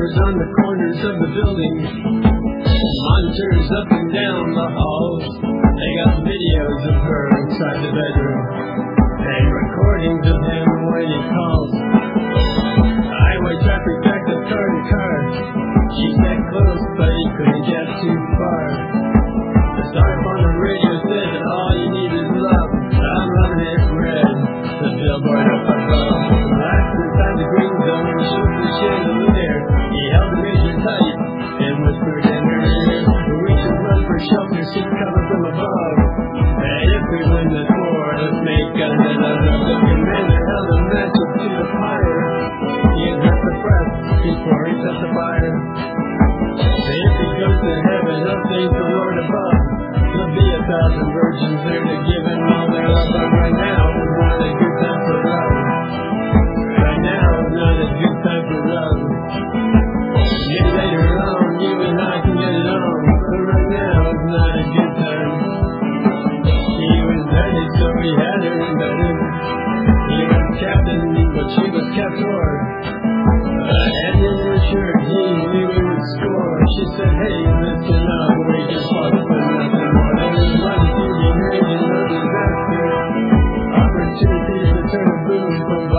cameras on the corners of the building, monitors up and down the halls. They got videos of her inside the bedroom and recordings of him when he calls. Highway traffic backed up car to car. She sat close, but he couldn't get too far. The star on the radio said that all you need is love. I'm loving it red. The billboard up above. Last inside the green zone, he shook the chandelier. He held the major tight and whispered in her ear, "We should run for shelter, seek cover from above. And if we win this war, let's make another." The commander held a match up to the fire. He addressed the press before he set the fire. And if he goes to heaven, he'll thank the Lord above. There'll be 1,000 virgins there to give him all their love. But right now is not a good time for love. Right now is not a good time for love. Maybe later on you and I can get it on, but right now is not a good time. He was vetted, so he had her embedded. He was captain, but she was captor. And in her shirt, he knew he would score. She said, "Hey, listen up, we just fought for nothing more." There was money to be made and no disaster. Opportunities to turn a boom from